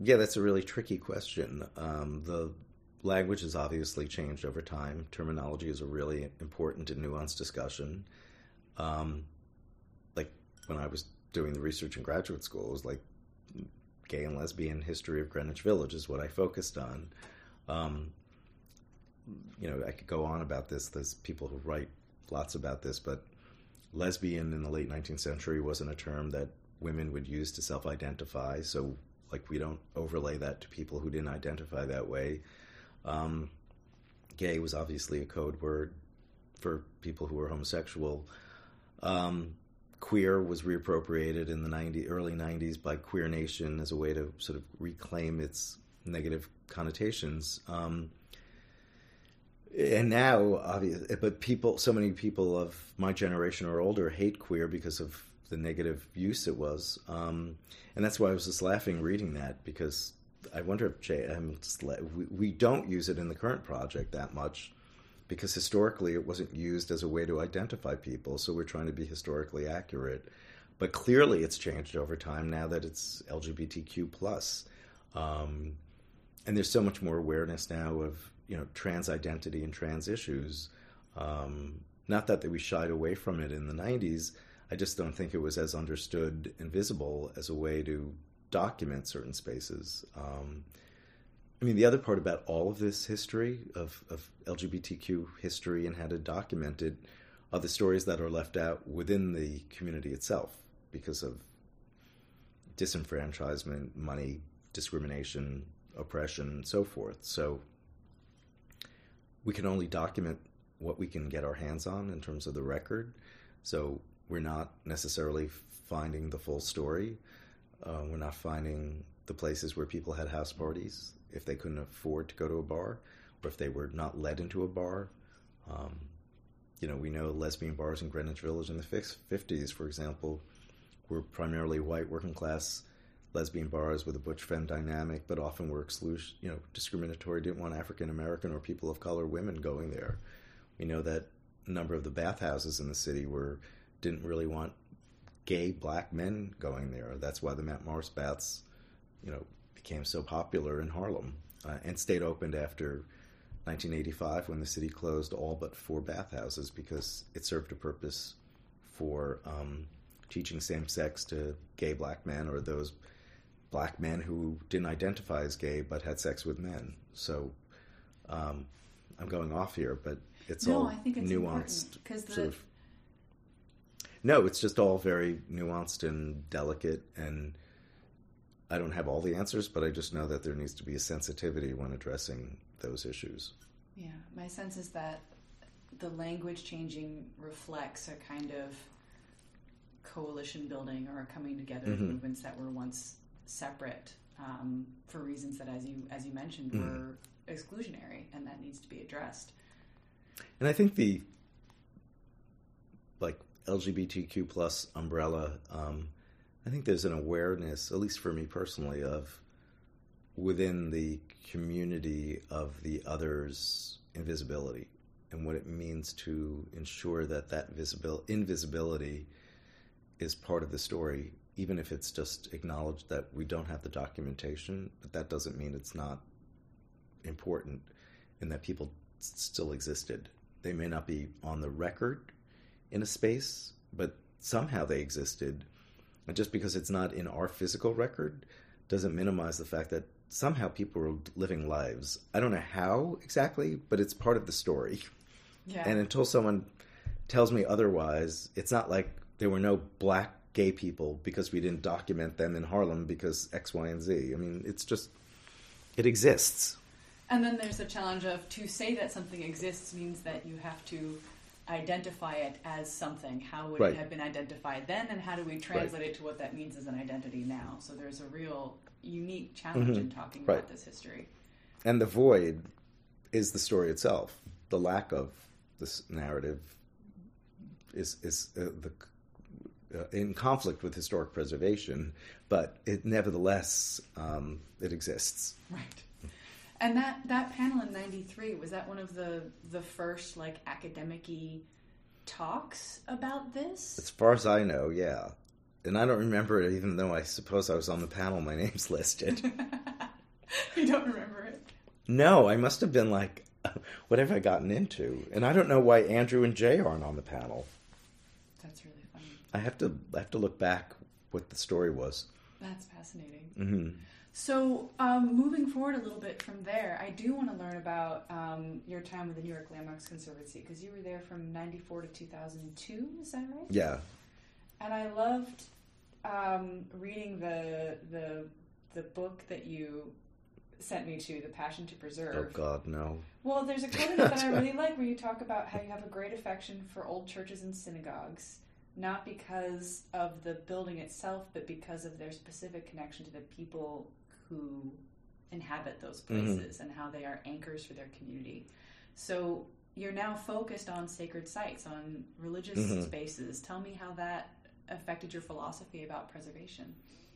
Yeah, that's a really tricky question. The language has obviously changed over time. Terminology is a really important and nuanced discussion. Um, like when I was doing the research in graduate school, it was like gay and lesbian history of Greenwich Village is what I focused on. Um, I could go on about this. There's people who write lots about this, but lesbian in the late 19th century wasn't a term that women would use to self-identify. So, like, we don't overlay that to people who didn't identify that way. Um, Gay was obviously a code word for people who were homosexual. Um, Queer was reappropriated in the early 90s by Queer Nation as a way to sort of reclaim its negative connotations. And now, obviously, but so many people of my generation or older hate queer because of the negative use it was. And that's why I was just laughing reading that, because I wonder if we don't use it in the current project that much, because historically it wasn't used as a way to identify people. So we're trying to be historically accurate. But clearly it's changed over time now that it's LGBTQ plus. And there's so much more awareness now of trans identity and trans issues. Not that we shied away from it in the 90s. I just don't think it was as understood and visible as a way to document certain spaces. The other part about all of this history of LGBTQ history and how to document it are the stories that are left out within the community itself because of disenfranchisement, money, discrimination, oppression, and so forth. So we can only document what we can get our hands on in terms of the record. So we're not necessarily finding the full story. We're not finding the places where people had house parties if they couldn't afford to go to a bar, or if they were not led into a bar. We know lesbian bars in Greenwich Village in the 50s, for example, were primarily white working class lesbian bars with a butch femme dynamic, but often were discriminatory, didn't want African American or people of color women going there. We know that a number of the bathhouses in the city didn't really want gay black men going there. That's why the Mount Morris baths, became so popular in Harlem and stayed opened after 1985 when the city closed all but 4 bathhouses because it served a purpose for teaching same sex to gay black men or those black men who didn't identify as gay but had sex with men. So I'm going off here, but it's all I think it's nuanced. Because No, it's just all very nuanced and delicate, and I don't have all the answers, but I just know that there needs to be a sensitivity when addressing those issues. Yeah, my sense is that the language changing reflects a kind of coalition building or a coming together of movements that were once separate for reasons that, as you mentioned, were exclusionary, and that needs to be addressed. And I think the LGBTQ plus umbrella, I think there's an awareness, at least for me personally, of within the community of the other's invisibility and what it means to ensure that invisibility is part of the story, even if it's just acknowledged that we don't have the documentation, but that doesn't mean it's not important and that people still existed. They may not be on the record in a space, but somehow they existed. And just because it's not in our physical record doesn't minimize the fact that somehow people were living lives. I don't know how exactly, but it's part of the story. Yeah. And until someone tells me otherwise, it's not like there were no black gay people because we didn't document them in Harlem because X, Y, and Z. It's just, it exists. And then there's the challenge of, to say that something exists means that you have to identify it as something. How would it have been identified then, and how do we translate it to what that means as an identity now? So there's a real unique challenge in talking about this history. And the void is the story itself. The lack of this narrative is in conflict with historic preservation, but it nevertheless it exists. Right. And that panel in '93, was that one of the first academic-y talks about this? As far as I know, yeah. And I don't remember it, even though I suppose I was on the panel. My name's listed. You don't remember it? No, I must have been like, what have I gotten into? And I don't know why Andrew and Jay aren't on the panel. That's really funny. I have to look back what the story was. That's fascinating. Mm-hmm. So, moving forward a little bit from there, I do want to learn about your time with the New York Landmarks Conservancy, because you were there from 94 to 2002, is that right? Yeah. And I loved reading the book that you sent me to, The Passion to Preserve. Oh, God, no. Well, there's a quote in it that I really like where you talk about how you have a great affection for old churches and synagogues, not because of the building itself, but because of their specific connection to the people who inhabit those places and how they are anchors for their community. So you're now focused on sacred sites, on religious spaces. Tell me how that affected your philosophy about preservation.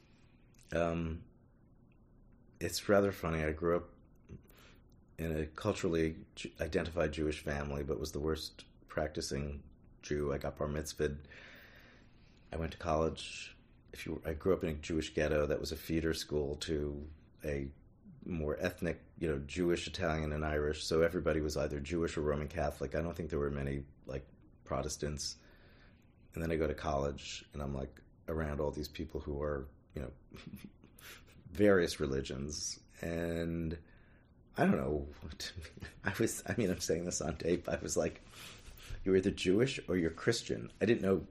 It's rather funny. I grew up in a culturally identified Jewish family, but was the worst practicing Jew. I got bar mitzvahed. I went to college. I grew up in a Jewish ghetto that was a feeder school to a more ethnic, Jewish, Italian, and Irish. So everybody was either Jewish or Roman Catholic. I don't think there were many Protestants. And then I go to college, and I'm around all these people who are, various religions, and I don't know. I'm saying this on tape. I was like, you're either Jewish or you're Christian. I didn't know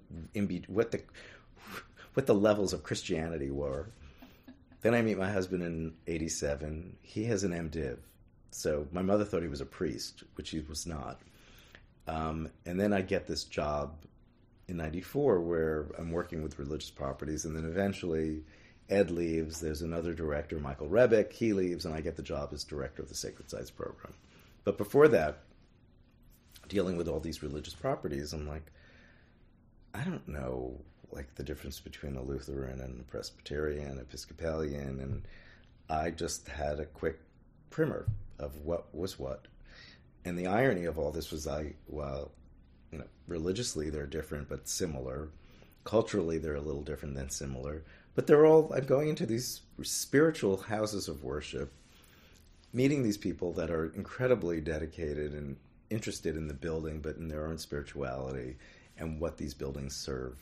what the levels of Christianity were. Then I meet my husband in 1987. He has an MDiv. So my mother thought he was a priest, which he was not. And then I get this job in 1994 where I'm working with religious properties, and then eventually Ed leaves. There's another director, Michael Rebick. He leaves, and I get the job as director of the Sacred Sites program. But before that, dealing with all these religious properties, I'm like, I don't know, the difference between a Lutheran and a Presbyterian, Episcopalian, and I just had a quick primer of what was what. And the irony of all this was religiously they're different but similar. Culturally, they're a little different than similar. But I'm going into these spiritual houses of worship, meeting these people that are incredibly dedicated and interested in the building, but in their own spirituality and what these buildings serve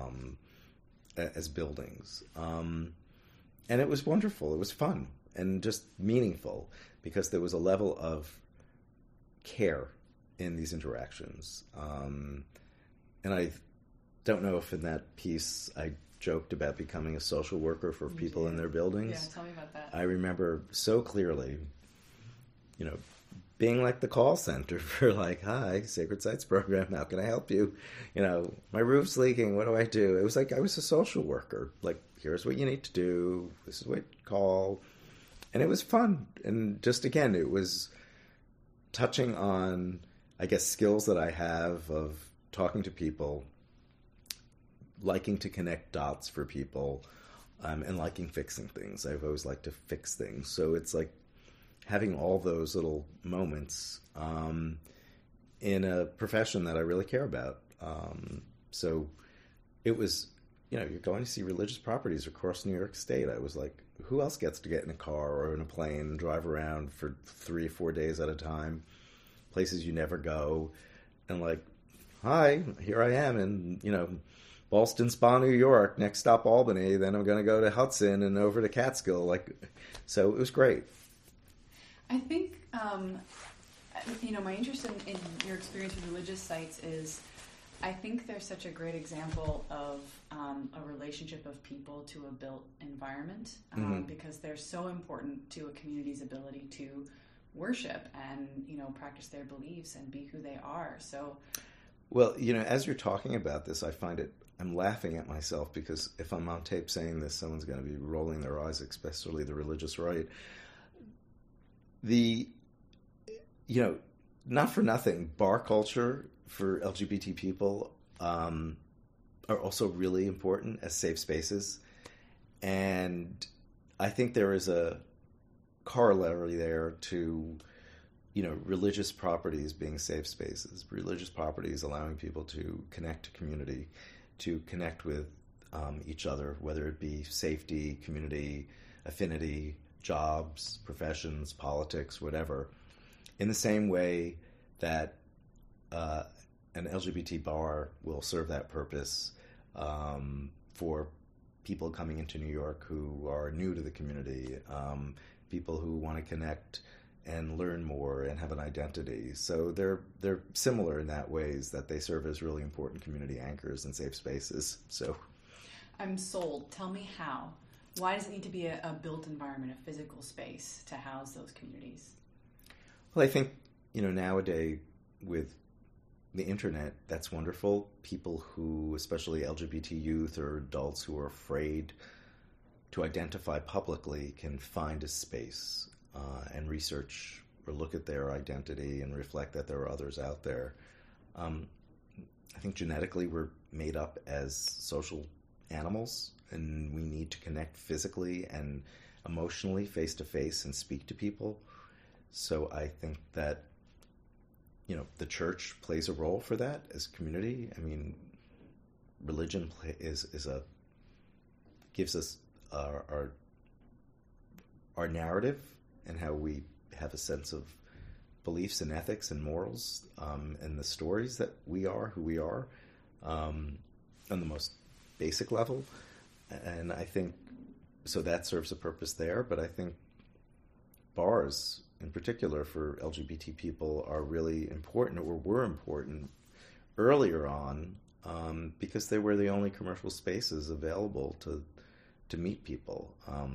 as buildings. And it was wonderful. It was fun and just meaningful because there was a level of care in these interactions. And I don't know if in that piece I joked about becoming a social worker for people in their buildings. Yeah, tell me about that. I remember so clearly, being the call center for hi, Sacred Sites program, how can I help you? My roof's leaking, what do I do? It was I was a social worker. Here's what you need to do. This is what you call. And it was fun. And just, again, it was touching on, I guess, skills that I have of talking to people, liking to connect dots for people, and liking fixing things. I've always liked to fix things. So it's having all those little moments in a profession that I really care about. So it was, you're going to see religious properties across New York State. I was like, who else gets to get in a car or in a plane and drive around for 3 or 4 days at a time, places you never go, and hi, here I am in, Ballston Spa, New York, next stop Albany, then I'm going to go to Hudson and over to Catskill. So it was great. I think, my interest in your experience with religious sites is, I think they're such a great example of a relationship of people to a built environment, because they're so important to a community's ability to worship and, practice their beliefs and be who they are. So, well, as you're talking about this, I'm laughing at myself because if I'm on tape saying this, someone's going to be rolling their eyes, especially the religious right. Not for nothing, bar culture for LGBT people are also really important as safe spaces. And I think there is a corollary there to, religious properties being safe spaces, religious properties allowing people to connect to community, to connect with each other, whether it be safety, community, affinity, jobs, professions, politics, whatever, in the same way that an LGBT bar will serve that purpose for people coming into New York who are new to the community, people who want to connect and learn more and have an identity. So they're similar in that ways, that they serve as really important community anchors and safe spaces. So I'm sold. Tell me how. Why does it need to be a built environment, a physical space to house those communities? Well, I think, nowadays with the internet, that's wonderful. People who, especially LGBT youth or adults who are afraid to identify publicly, can find a space and research or look at their identity and reflect that there are others out there. I think genetically we're made up as social animals, and we need to connect physically and emotionally, face to face, and speak to people. So I think that the church plays a role for that as community. I mean, religion gives us our narrative and how we have a sense of beliefs and ethics and morals, and the stories that we are who we are, on the most basic level. And I think so that serves a purpose there. But I think bars, in particular for LGBT people, are really important, or were important earlier on, because they were the only commercial spaces available to meet people.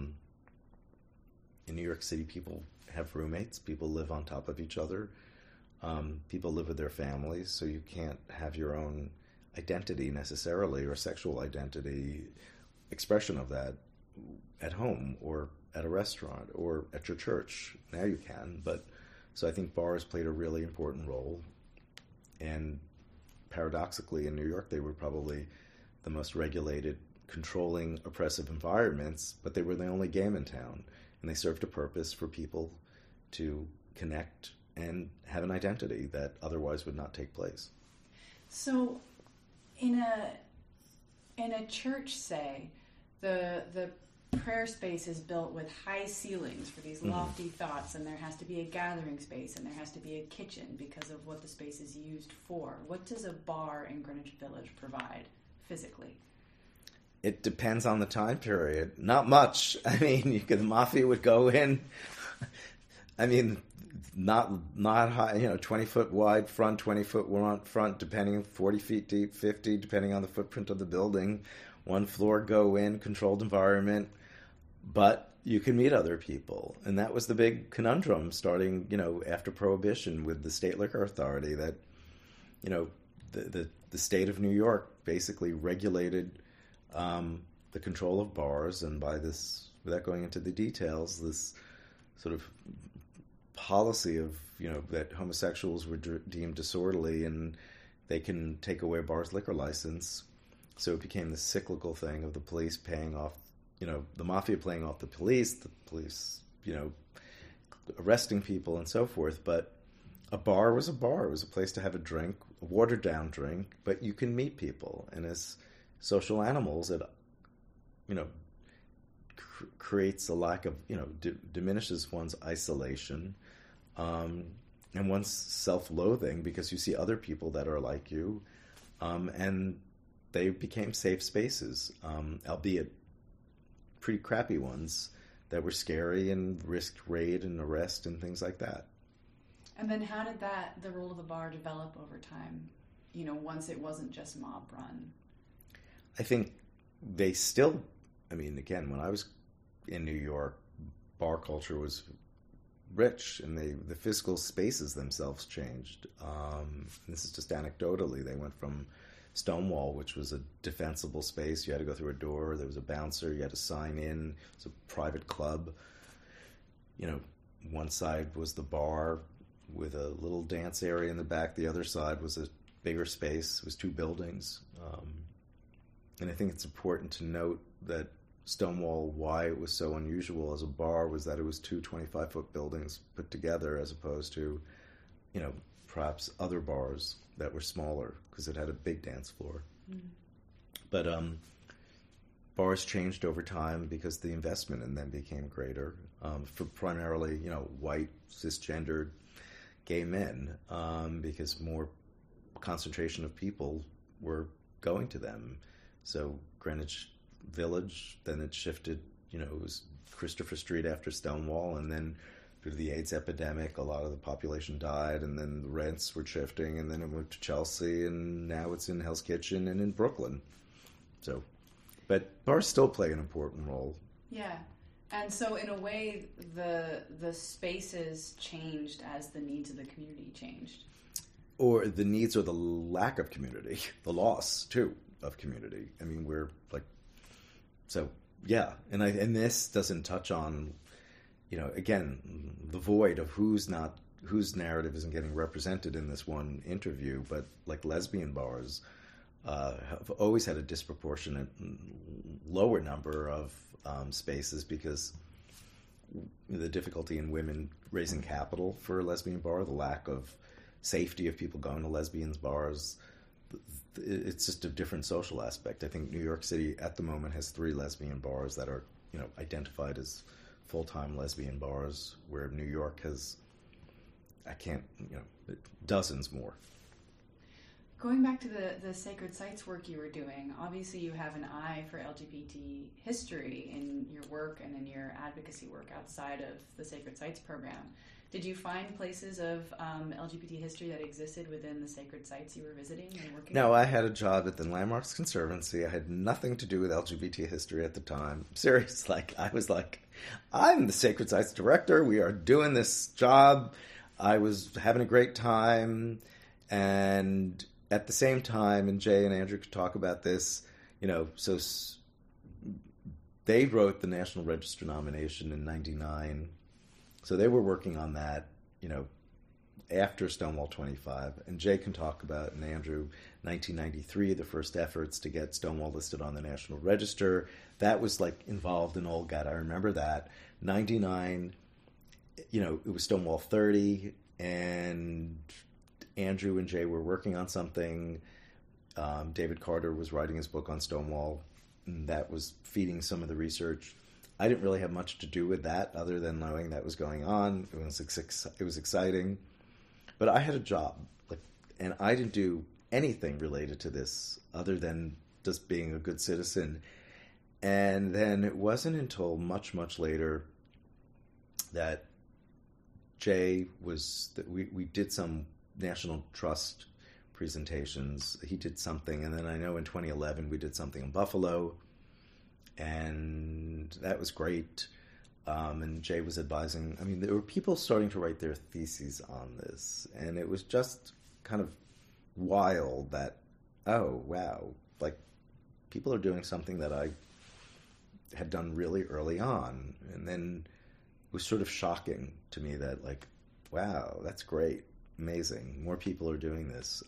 In New York City, people have roommates, people live on top of each other, people live with their families, so you can't have your own identity necessarily, or sexual identity, expression of that at home or at a restaurant or at your church. Now you can, but so I think bars played a really important role, and paradoxically in New York they were probably the most regulated, controlling, oppressive environments, but they were the only game in town, and they served a purpose for people to connect and have an identity that otherwise would not take place. So in a church, say, the prayer space is built with high ceilings for these lofty thoughts, and there has to be a gathering space, and there has to be a kitchen because of what the space is used for. What does a bar in Greenwich Village provide physically? It depends on the time period. Not much. I mean, the mafia would go in. I mean, not high, 20-foot wide front, 20-foot wide front, depending, 40 feet deep, 50, depending on the footprint of the building. One floor, go in, controlled environment. But you can meet other people. And that was the big conundrum starting, after Prohibition with the State Liquor Authority, that, the state of New York basically regulated the control of bars, and by this, without going into the details, this sort of policy of, that homosexuals were deemed disorderly and they can take away a bar's liquor license. So it became this cyclical thing of the police paying off, the mafia playing off the police, arresting people and so forth. But a bar was a bar. It was a place to have a drink, a watered-down drink, but you can meet people. And as social animals, it, creates a lack of, diminishes one's isolation, and one's self-loathing, because you see other people that are like you, and they became safe spaces, albeit pretty crappy ones that were scary and risked raid and arrest and things like that. And then how did the role of the bar develop over time, once it wasn't just mob run? I think they still, again, when I was in New York, bar culture was rich, and the physical spaces themselves changed. This is just anecdotally. They went from Stonewall, which was a defensible space. You had to go through a door. There was a bouncer. You had to sign in. It was a private club. One side was the bar with a little dance area in the back. The other side was a bigger space. It was two buildings. And I think it's important to note that Stonewall, why it was so unusual as a bar, was that it was two 25-foot buildings put together, as opposed to, perhaps other bars that were smaller, because it had a big dance floor. Mm. But bars changed over time because the investment in them became greater for primarily, white, cisgendered gay men, because more concentration of people were going to them. So Greenwich Village, then it shifted, it was Christopher Street after Stonewall, and then due to the AIDS epidemic, a lot of the population died, and then the rents were shifting, and then it moved to Chelsea, and now it's in Hell's Kitchen and in Brooklyn. So, but bars still play an important role. Yeah. And so in a way, the spaces changed as the needs of the community changed. Or the needs or the lack of community, the loss, too, of community. I mean, we're like, so, yeah. And this doesn't touch on, again, the void of whose narrative isn't getting represented in this one interview, but like lesbian bars have always had a disproportionate lower number of spaces because the difficulty in women raising capital for a lesbian bar, the lack of safety of people going to lesbians bars, it's just a different social aspect. I think New York City at the moment has 3 lesbian bars that are, identified as full-time lesbian bars, where New York has, dozens more. Going back to the sacred sites work you were doing, obviously you have an eye for LGBT history in your work and in your advocacy work outside of the Sacred Sites program. Did you find places of LGBT history that existed within the sacred sites you were visiting and working No, with? I had a job at the Landmarks Conservancy. I had nothing to do with LGBT history at the time. Serious, I was like, I'm the Sacred Sites director. We are doing this job. I was having a great time. And at the same time, and Jay and Andrew could talk about this, so they wrote the National Register nomination in 99. So they were working on that, after Stonewall 25. And Jay can talk about, and Andrew, 1993, the first efforts to get Stonewall listed on the National Register. That was involved in Olgat. I remember that. 99, it was Stonewall 30, and Andrew and Jay were working on something. David Carter was writing his book on Stonewall, and that was feeding some of the research. I didn't really have much to do with that other than knowing that was going on. It was exciting. But I had a job, and I didn't do anything related to this other than just being a good citizen. And then it wasn't until much, much later that we did some National Trust presentations. He did something, and then I know in 2011 we did something in Buffalo, and that was great. And Jay was advising. I mean, there were people starting to write their theses on this, and it was just kind of wild that, oh, wow, people are doing something that I had done really early on. And then it was sort of shocking to me that, wow, that's great, amazing, more people are doing this.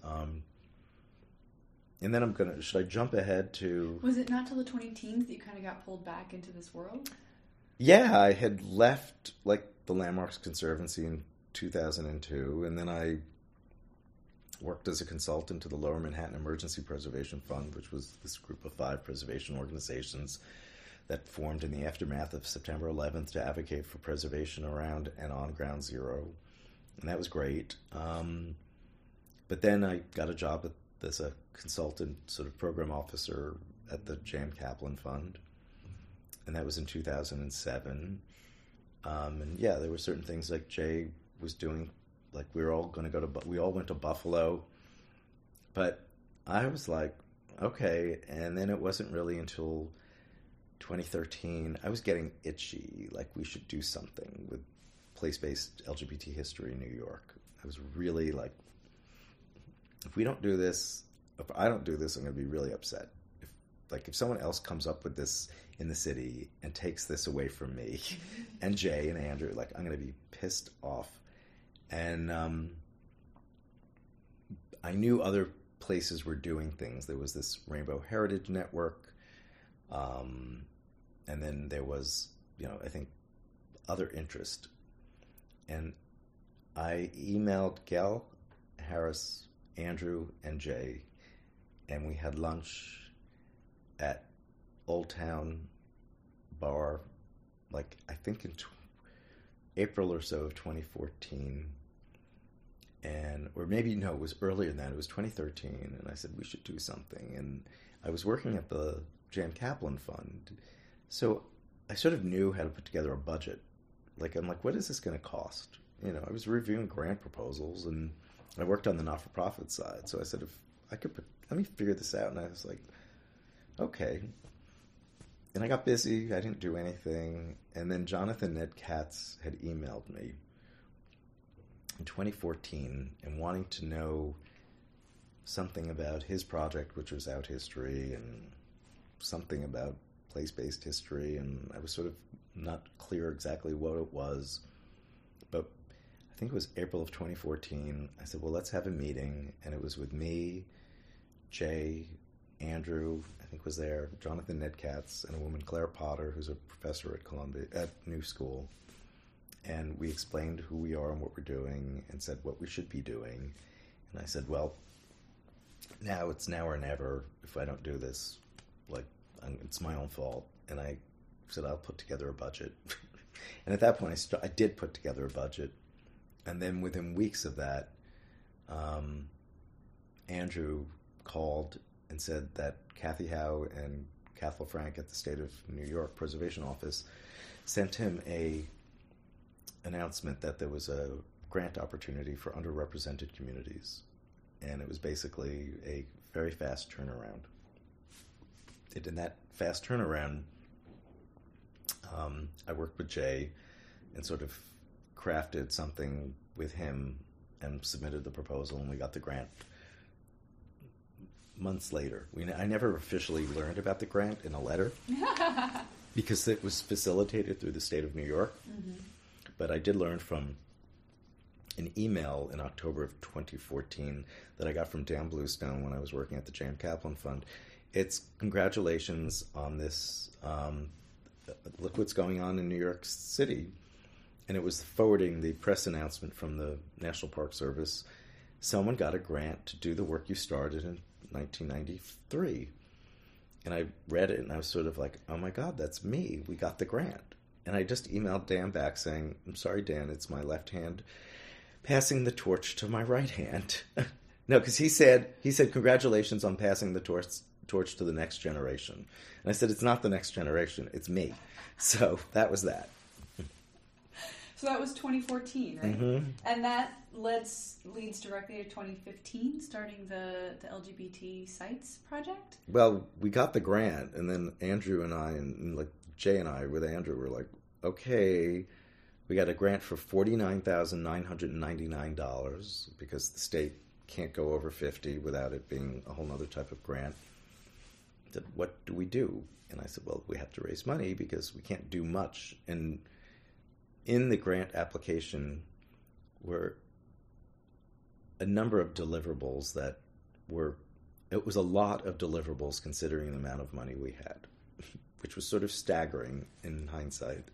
And then should I jump ahead to... Was it not till the 2010s that you kind of got pulled back into this world? Yeah, I had left, the Landmarks Conservancy in 2002, and then I worked as a consultant to the Lower Manhattan Emergency Preservation Fund, which was this group of 5 preservation organizations that formed in the aftermath of September 11th to advocate for preservation around and on Ground Zero. And that was great. But then I got a job as a consultant sort of program officer at the Jan Kaplan Fund. And that was in 2007. And yeah, there were certain things like Jay was doing, we all went to Buffalo. But I was like, okay. And then it wasn't really until 2013, I was getting itchy, we should do something with place-based LGBT history in New York. I was really if we don't do this, if I don't do this, I'm going to be really upset. If someone else comes up with this in the city and takes this away from me, and Jay and Andrew, I'm going to be pissed off. And I knew other places were doing things. There was this Rainbow Heritage Network, and then there was, I think, other interest. And I emailed Gail Harris, Andrew, and Jay, and we had lunch at Old Town bar, like I think in April or so of 2014, and or maybe no, it was earlier than that. It was 2013, and I said we should do something. And I was working at the Jan Kaplan Fund, so I sort of knew how to put together a budget. Like I'm like, what is this going to cost? I was reviewing grant proposals, and I worked on the not-for-profit side. So I said, if I could, let me figure this out. And I was like, okay. And I got busy. I didn't do anything. And then Jonathan Ned Katz had emailed me in 2014 and wanting to know something about his project, which was Out History, and something about place-based history. And I was sort of not clear exactly what it was. But I think it was April of 2014. I said, well, let's have a meeting. And it was with me, Jay, Andrew, I think was there, Jonathan Ned Katz, and a woman, Claire Potter, who's a professor at New School. And we explained who we are and what we're doing and said what we should be doing. And I said, well, now it's now or never. If I don't do this, it's my own fault. And I said, I'll put together a budget. And at that point, I did put together a budget. And then within weeks of that, Andrew called and said that Kathy Howe and Kathleen Frank at the State of New York Preservation Office sent him a announcement that there was a grant opportunity for underrepresented communities. And it was basically a very fast turnaround. In that fast turnaround, I worked with Jay and sort of crafted something with him and submitted the proposal, and we got the grant months later. I never officially learned about the grant in a letter because it was facilitated through the State of New York. Mm-hmm. But I did learn from an email in October of 2014 that I got from Dan Bluestone when I was working at the Jan Kaplan Fund. It's congratulations on this. Look what's going on in New York City. And it was forwarding the press announcement from the National Park Service. Someone got a grant to do the work you started in 1993. And I read it and I was sort of like, oh my God, that's me. We got the grant. And I just emailed Dan back saying, I'm sorry, Dan, it's my left hand passing the torch to my right hand. No, because he said, congratulations on passing the torch to the next generation. And I said, it's not the next generation, it's me. So that was that. So that was 2014, right? Mm-hmm. And that leads directly to 2015, starting the LGBT Sites project? Well, we got the grant, and then Andrew and I, and like Jay and I with Andrew were like, okay, we got a grant for $49,999 because the state can't go over 50 without it being a whole other type of grant. I said, what do we do? And I said, well, we have to raise money because we can't do much. And in the grant application were a number of deliverables that it was a lot of deliverables considering the amount of money we had, which was sort of staggering in hindsight.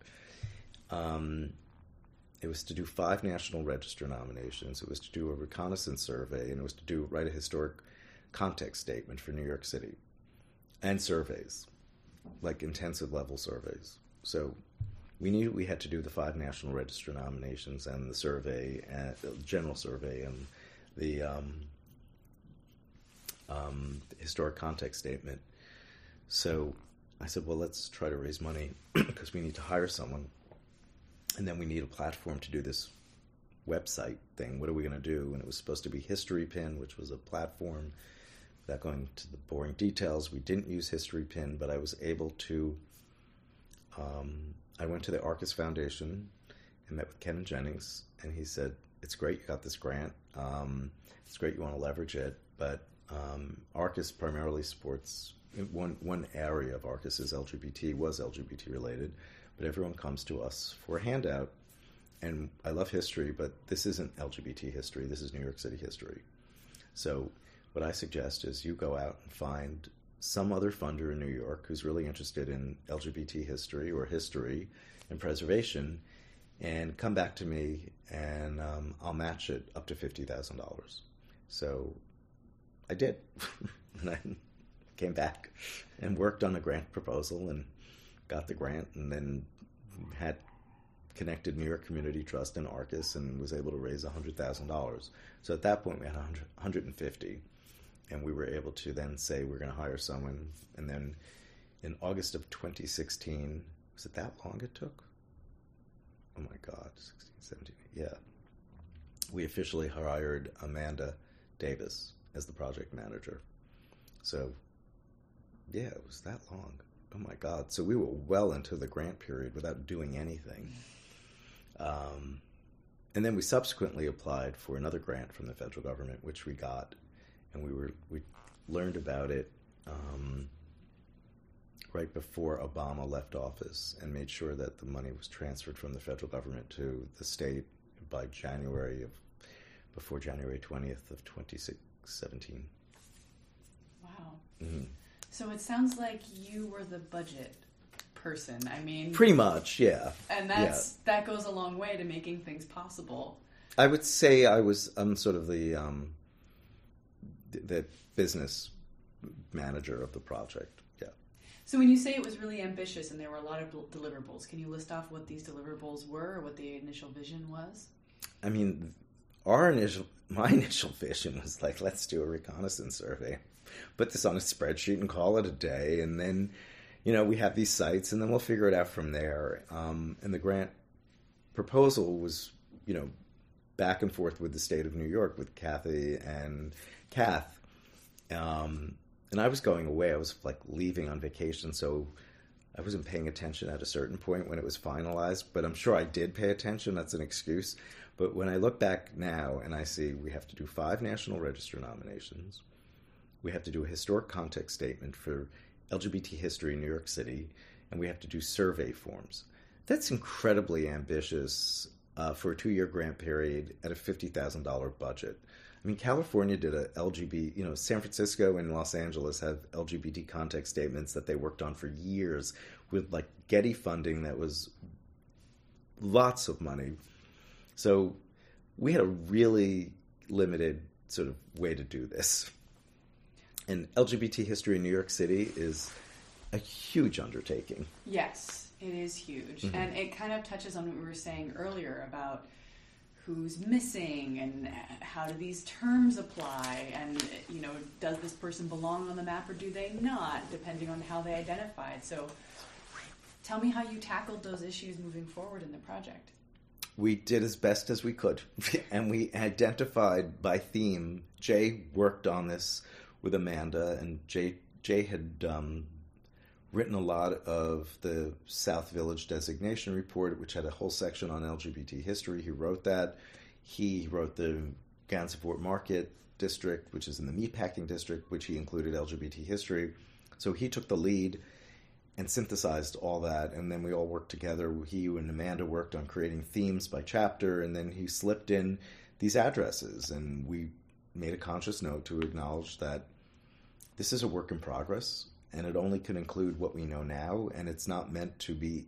It was to do 5 National Register nominations. It was to do a reconnaissance survey, and it was to write a historic context statement for New York City, and surveys, like intensive level surveys. So we knew we had to do the 5 National Register nominations and the survey, and the general survey, and the historic context statement. So I said, well, let's try to raise money because we need to hire someone. And then we need a platform to do this website thing. What are we going to do? And it was supposed to be HistoryPin, which was a platform. Without going to the boring details, we didn't use HistoryPin, but I was able to... I went to the Arcus Foundation and met with Ken Jennings, and he said, it's great you got this grant. It's great you want to leverage it, but Arcus primarily supports... One area of Arcus was LGBT related, but everyone comes to us for a handout. And I love history, but this isn't LGBT history. This is New York City history. So what I suggest is you go out and find some other funder in New York who's really interested in LGBT history or history and preservation, and come back to me, and I'll match it up to $50,000. So I did. And came back and worked on a grant proposal and got the grant, and then had connected New York Community Trust and Arcus and was able to raise $100,000. So at that point we had 150, and we were able to then say we're going to hire someone. And then in August of 2016, was it that long it took? Oh my God, 16, 17, yeah. We officially hired Amanda Davis as the project manager. So yeah, it was that long. Oh my God. So we were well into the grant period without doing anything. And then we subsequently applied for another grant from the federal government, which we got, and we learned about it right before Obama left office, and made sure that the money was transferred from the federal government to the state by before January 20th of 2017. Wow. Mm-hmm. So it sounds like you were the budget person. I mean, pretty much, yeah. And that goes a long way to making things possible. I would say I'm sort of the business manager of the project. Yeah. So when you say it was really ambitious and there were a lot of deliverables, can you list off what these deliverables were, or what the initial vision was? I mean, my initial vision was like, let's do a reconnaissance survey, put this on a spreadsheet and call it a day, and then, we have these sites, and then we'll figure it out from there. And the grant proposal was, back and forth with the state of New York, with Kathy and Kath. And I was going away. I was like leaving on vacation, so I wasn't paying attention at a certain point when it was finalized, but I'm sure I did pay attention. That's an excuse. But when I look back now and I see we have to do 5 National Register nominations, we have to do a historic context statement for LGBT history in New York City, and we have to do survey forms. That's incredibly ambitious for a 2-year grant period at a $50,000 budget. I mean, California did a LGBT, San Francisco and Los Angeles have LGBT context statements that they worked on for years with like Getty funding that was lots of money. So we had a really limited sort of way to do this. And LGBT history in New York City is a huge undertaking. Yes, it is huge. Mm-hmm. And it kind of touches on what we were saying earlier about who's missing and how do these terms apply, and does this person belong on the map or do they not, depending on how they identified. So tell me how you tackled those issues moving forward in the project. We did as best as we could, and we identified by theme. Jay worked on this with Amanda, and Jay had written a lot of the South Village designation report, which had a whole section on LGBT history. He wrote that. He wrote the Gansevoort Market district, which is in the meatpacking district, which he included LGBT history. So he took the lead and synthesized all that, and then we all worked together. He and Amanda worked on creating themes by chapter, and then he slipped in these addresses, and we made a conscious note to acknowledge that this is a work in progress, and it only can include what we know now, and it's not meant to be,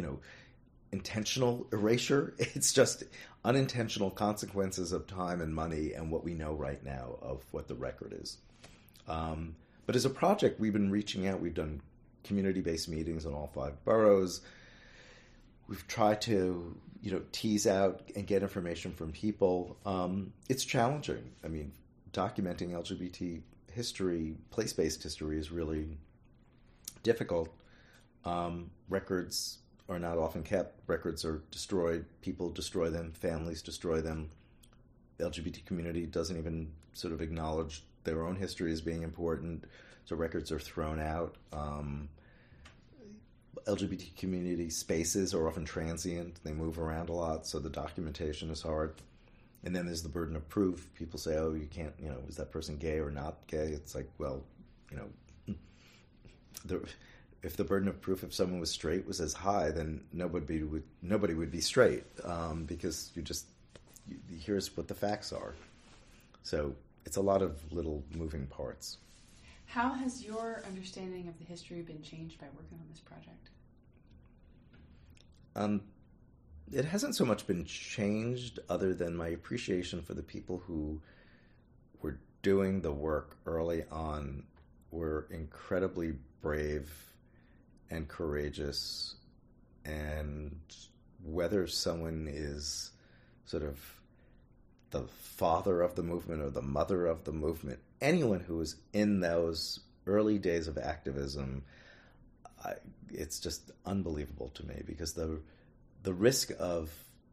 intentional erasure. It's just unintentional consequences of time and money and what we know right now of what the record is. But as a project, we've been reaching out. We've done community-based meetings in all 5 boroughs. We've tried to, tease out and get information from people. It's challenging. I mean, documenting LGBT history, place-based history, is really difficult. Records are not often kept. Records are destroyed. People destroy them. Families destroy them. The LGBT community doesn't even sort of acknowledge their own history as being important, so records are thrown out. LGBT community spaces are often transient. They move around a lot, so the documentation is hard. And then there's the burden of proof. People say, oh, you can't, is that person gay or not gay? It's like, well, if the burden of proof if someone was straight was as high, then nobody would be straight, because here's what the facts are. So it's a lot of little moving parts. How has your understanding of the history been changed by working on this project? It hasn't so much been changed, other than my appreciation for the people who were doing the work early on were incredibly brave and courageous, and whether someone is sort of the father of the movement or the mother of the movement, anyone who was in those early days of activism, it's just unbelievable to me, because the risk of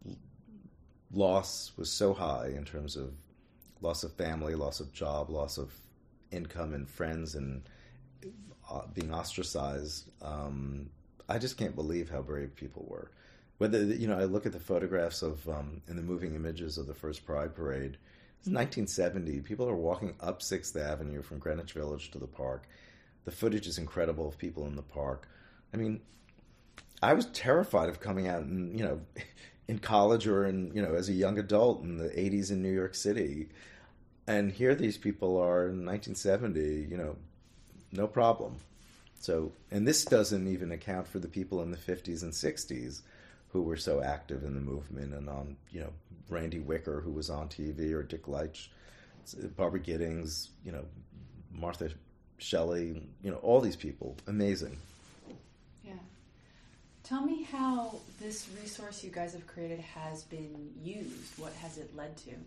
loss was so high in terms of loss of family, loss of job, loss of income and friends, and being ostracized. I just can't believe how brave people were. Whether, I look at the photographs of and the moving images of the first Pride Parade. It's 1970. People are walking up 6th Avenue from Greenwich Village to the park. The footage is incredible of people in the park. I mean, I was terrified of coming out and, in college or as a young adult in the 80s in New York City. And here these people are in 1970, no problem. So, and this doesn't even account for the people in the 50s and 60s who were so active in the movement, and on, Randy Wicker, who was on TV, or Dick Leitch, Barbara Giddings, Martha Shelley, all these people. Amazing. Yeah. Tell me how this resource you guys have created has been used. What has it led to?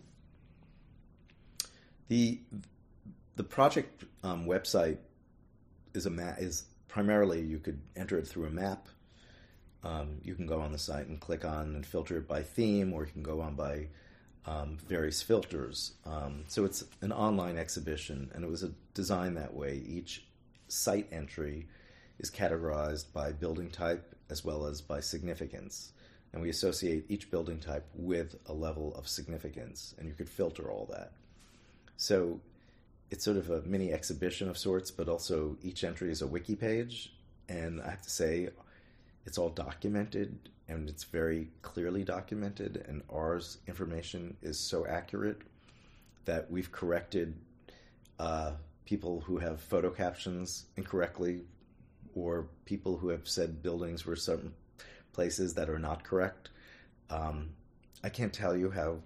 The project website is primarily, you could enter it through a map. You can go on the site and click on and filter it by theme, or you can go on by various filters. So it's an online exhibition, and it was designed that way. Each site entry is categorized by building type as well as by significance. And we associate each building type with a level of significance, and you could filter all that. So it's sort of a mini exhibition of sorts, but also each entry is a wiki page. And I have to say, it's all documented, and it's very clearly documented, and ours information is so accurate that we've corrected people who have photo captions incorrectly, or people who have said buildings were certain places that are not correct. I can't tell you how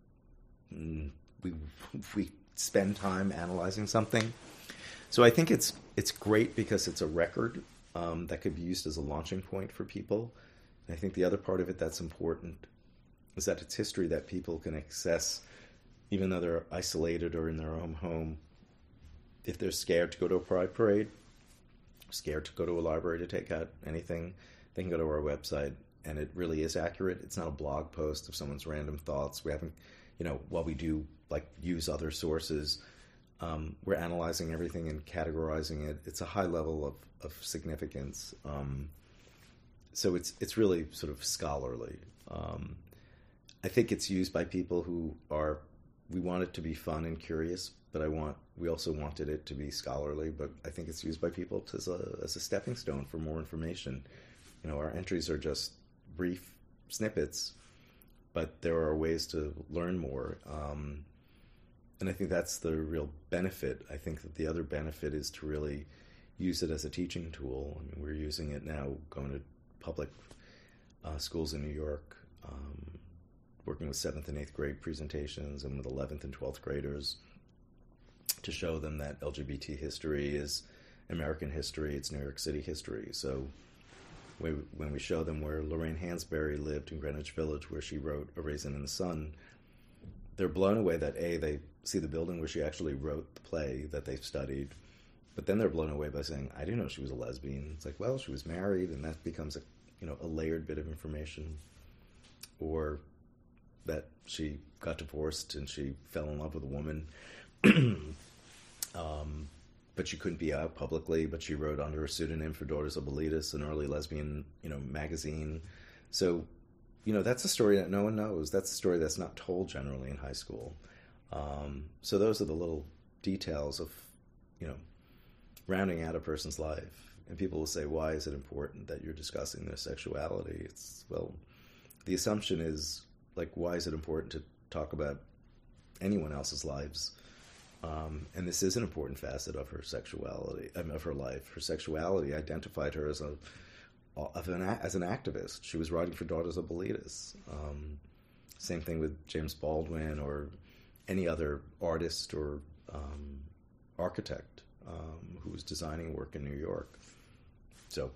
we spend time analyzing something. So I think it's great because it's a record that could be used as a launching point for people. And I think the other part of it that's important is that it's history that people can access, even though they're isolated or in their own home. If they're scared to go to a Pride Parade, scared to go to a library to take out anything, they can go to our website, and it really is accurate. It's not a blog post of someone's random thoughts. We haven't, while we do use other sources, we're analyzing everything and categorizing it. It's a high level of significance. So it's really sort of scholarly. I think it's used by people who we want it to be fun and curious, but we also wanted it to be scholarly, but I think it's used by people as a stepping stone for more information. Our entries are just brief snippets, but there are ways to learn more. And I think that's the real benefit. I think that the other benefit is to really use it as a teaching tool. I mean, we're using it now going to public schools in New York, working with 7th and 8th grade presentations and with 11th and 12th graders to show them that LGBT history is American history, it's New York City history. So when we show them where Lorraine Hansberry lived in Greenwich Village, where she wrote A Raisin in the Sun, they're blown away that they see the building where she actually wrote the play that they've studied, but then they're blown away by saying, I didn't know she was a lesbian. It's like, well, she was married, and that becomes a layered bit of information. Or that she got divorced and she fell in love with a woman, but she couldn't be out publicly, but she wrote under a pseudonym for Daughters of Bilitis, an early lesbian, magazine. So, that's a story that no one knows. That's a story that's not told generally in high school. So those are the little details of, rounding out a person's life. And people will say, why is it important that you're discussing their sexuality? The assumption is, why is it important to talk about anyone else's lives? And this is an important facet of her sexuality, of her life. Her sexuality identified her as an activist. She was writing for Daughters of Bilitis. Same thing with James Baldwin or any other artist or architect. who was designing work in New York. So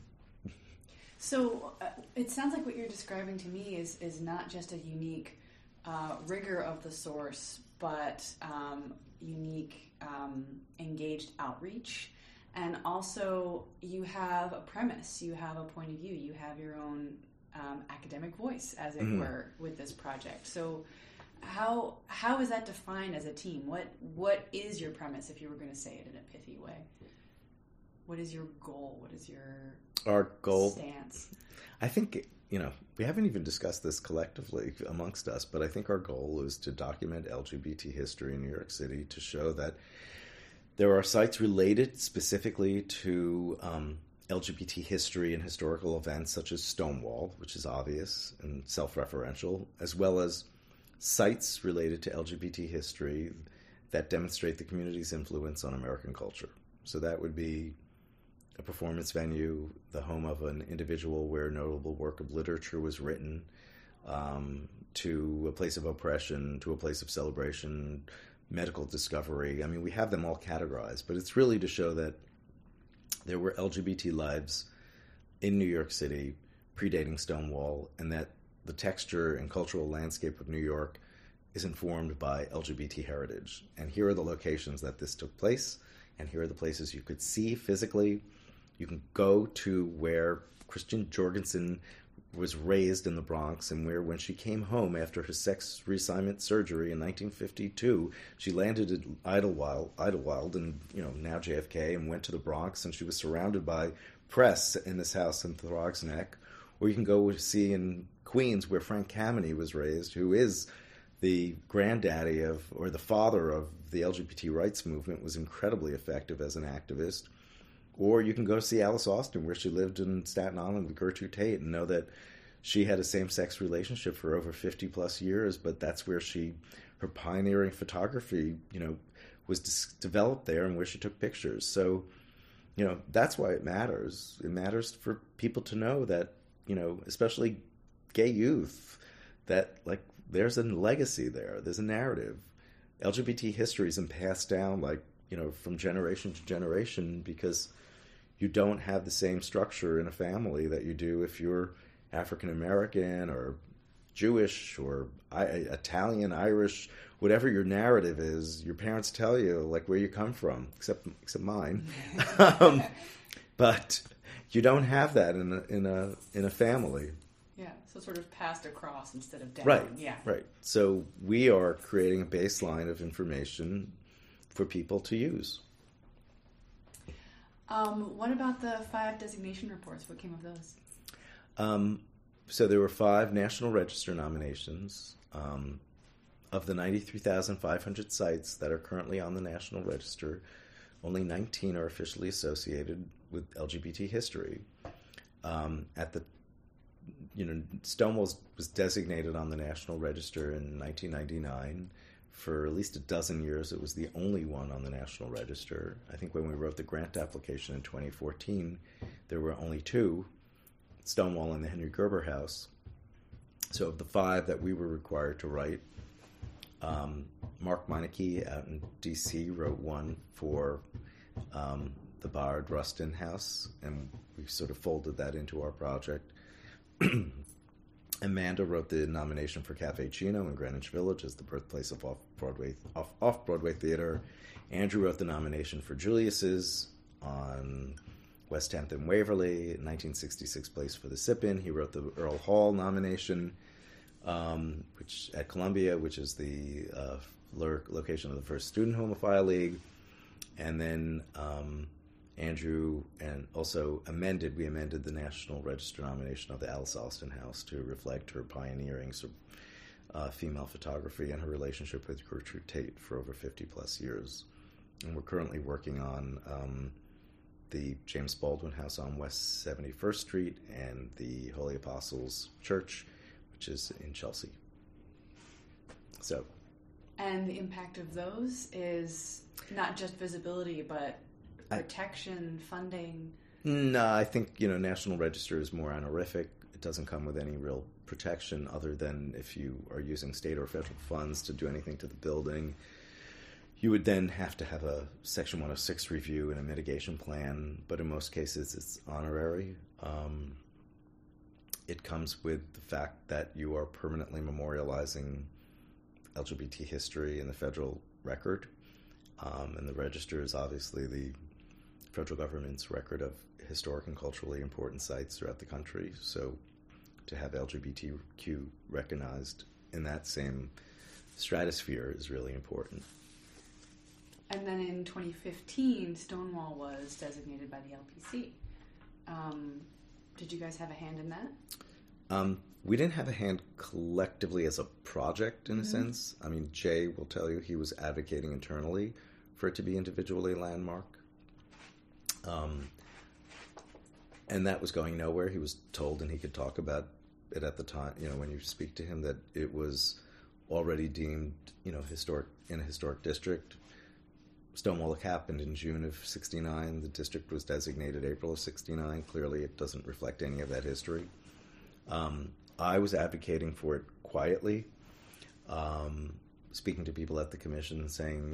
it sounds like what you're describing to me is not just a unique rigor of the source, but unique engaged outreach. And also you have a premise, you have a point of view, you have your own academic voice, as it were, with this project. So how is that defined as a team? What is your premise, if you were going to say it in a pithy way? What is your goal? What is our goal stance? I think, we haven't even discussed this collectively amongst us, but I think our goal is to document LGBT history in New York City, to show that there are sites related specifically to LGBT history and historical events such as Stonewall, which is obvious and self-referential, as well as sites related to LGBT history that demonstrate the community's influence on American culture. So that would be a performance venue, the home of an individual where a notable work of literature was written, to a place of oppression, to a place of celebration, medical discovery. I mean, we have them all categorized, but it's really to show that there were LGBT lives in New York City predating Stonewall, and that the texture and cultural landscape of New York is informed by LGBT heritage. And here are the locations that this took place, and here are the places you could see physically. You can go to where Christian Jorgensen was raised in the Bronx, and where, when she came home after her sex reassignment surgery in 1952, she landed at Idlewild and, now JFK, and went to the Bronx, and she was surrounded by press in this house in Throgs Neck. Or you can go see in Queens, where Frank Kameny was raised, who is the granddaddy of, or the father of, the LGBT rights movement, was incredibly effective as an activist. Or you can go see Alice Austin, where she lived in Staten Island with Gertrude Tate, and know that she had a same-sex relationship for over 50-plus years, but that's where her pioneering photography, was developed there, and where she took pictures. So, that's why it matters. It matters for people to know that, especially gay youth, that, there's a legacy there. There's a narrative. LGBT history isn't passed down, from generation to generation, because you don't have the same structure in a family that you do if you're African American or Jewish or Italian, Irish, whatever your narrative is. Your parents tell you where you come from, except mine. But you don't have that in a family. Yeah, so sort of passed across instead of down. Right. Yeah. Right. So we are creating a baseline of information for people to use. What about the 5 designation reports? What came of those? So there were 5 National Register nominations. Of the 93,500 sites that are currently on the National Register, only 19 are officially associated with LGBT history. Stonewall was designated on the National Register in 1999. For at least a dozen years, it was the only one on the National Register. I think when we wrote the grant application in 2014, there were only 2, Stonewall and the Henry Gerber House. So of the 5 that we were required to write, Mark Meineke out in D.C. wrote one for the Bard Rustin House, and we sort of folded that into our project. Amanda wrote the nomination for Cafe Chino in Greenwich Village as the birthplace of off-Broadway theater. Andrew wrote the nomination for Julius's on West 10th and Waverly, 1966 place for the Sip-In. He wrote the Earl Hall nomination, which at Columbia, which is the location of the first Student Homophile League. And then Andrew and also we amended the National Register nomination of the Alice Austin House to reflect her pioneering female photography and her relationship with Gertrude Tate for over 50-plus years. And we're currently working on the James Baldwin House on West 71st Street and the Holy Apostles Church, which is in Chelsea. And the impact of those is not just visibility, but protection, funding. No, I think, National Register is more honorific. It doesn't come with any real protection other than if you are using state or federal funds to do anything to the building. You would then have to have a Section 106 review and a mitigation plan, but in most cases it's honorary. It comes with the fact that you are permanently memorializing LGBT history in the federal record, and the register is obviously the federal government's record of historic and culturally important sites throughout the country. So to have LGBTQ recognized in that same stratosphere is really important. And then in 2015, Stonewall was designated by the LPC. Did you guys have a hand in that? We didn't have a hand collectively as a project, in a sense. I mean, Jay will tell you he was advocating internally for it to be individually landmark. And that was going nowhere. He was told, and he could talk about it at the time, when you speak to him, that it was already deemed, historic in a historic district. Stonewall happened in June of 1969. The district was designated April of 1969. Clearly, it doesn't reflect any of that history. I was advocating for it quietly, speaking to people at the commission and saying,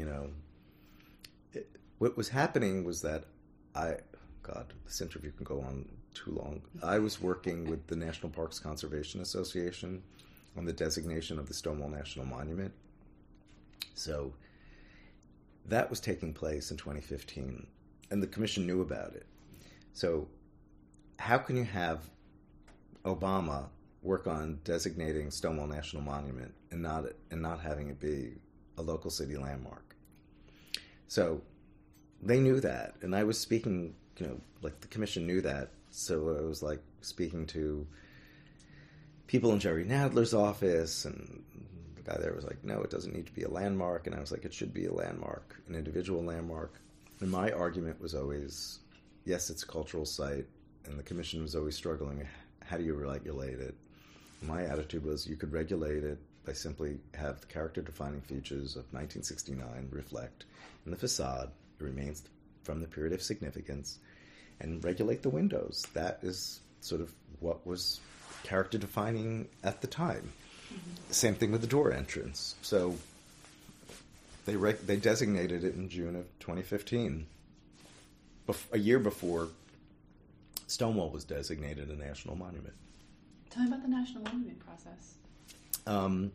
what was happening was that this interview can go on too long. I was working with the National Parks Conservation Association on the designation of the Stonewall National Monument. So that was taking place in 2015, and the commission knew about it. So how can you have Obama work on designating Stonewall National Monument and not having it be a local city landmark? So they knew that, and I was speaking, the commission knew that. So I was speaking to people in Jerry Nadler's office, and the guy there was like, no, it doesn't need to be a landmark. And I was like, it should be a landmark, an individual landmark. And my argument was always, yes, it's a cultural site. And the commission was always struggling, how do you regulate it? My attitude was you could regulate it by simply have the character-defining features of 1969 reflect in the facade. It remains from the period of significance, and regulate the windows. That is sort of what was character-defining at the time. Mm-hmm. Same thing with the door entrance. So they designated it in June of 2015, a year before Stonewall was designated a national monument. Tell me about the national monument process.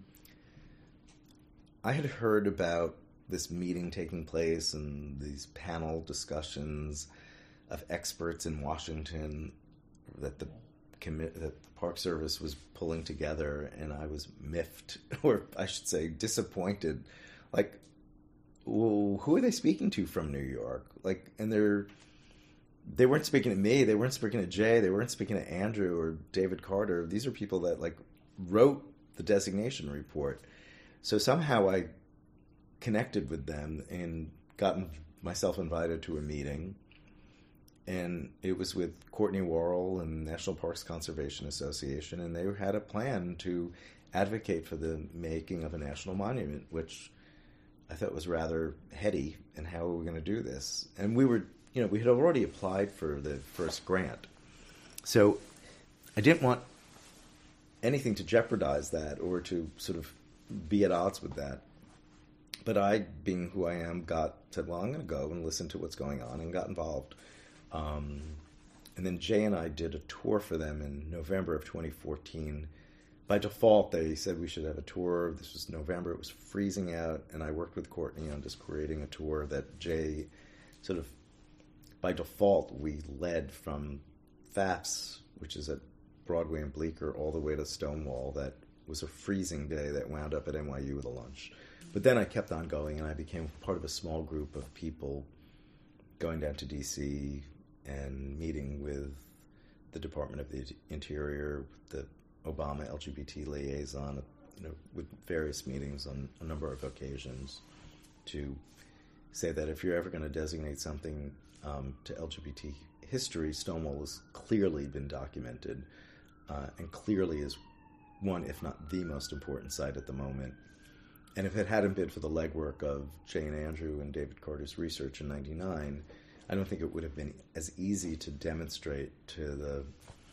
I had heard about this meeting taking place and these panel discussions of experts in Washington that the Park Service was pulling together, and I was miffed, or I should say disappointed. Well, who are they speaking to from New York? And they weren't speaking to me, they weren't speaking to Jay, they weren't speaking to Andrew or David Carter. These are people that wrote the designation report. So somehow I connected with them and gotten myself invited to a meeting, and it was with Courtney Worrell and National Parks Conservation Association, and they had a plan to advocate for the making of a national monument, which I thought was rather heady, and how were we going to do this? And we had already applied for the first grant, so I didn't want anything to jeopardize that or to sort of be at odds with that. But I, being who I am, said, well, I'm going to go and listen to what's going on, and got involved. And then Jay and I did a tour for them in November of 2014. By default, they said we should have a tour. This was November. It was freezing out, and I worked with Courtney on just creating a tour that Jay sort of, by default, we led from FAPS, which is at Broadway and Bleecker, all the way to Stonewall. That was a freezing day that wound up at NYU with a lunch. But then I kept on going, and I became part of a small group of people going down to D.C. and meeting with the Department of the Interior, the Obama LGBT liaison, with various meetings on a number of occasions, to say that if you're ever going to designate something to LGBT history, Stonewall has clearly been documented, and clearly is one, if not the most important site at the moment. And if it hadn't been for the legwork of Jay and Andrew and David Carter's research in 1999, I don't think it would have been as easy to demonstrate to the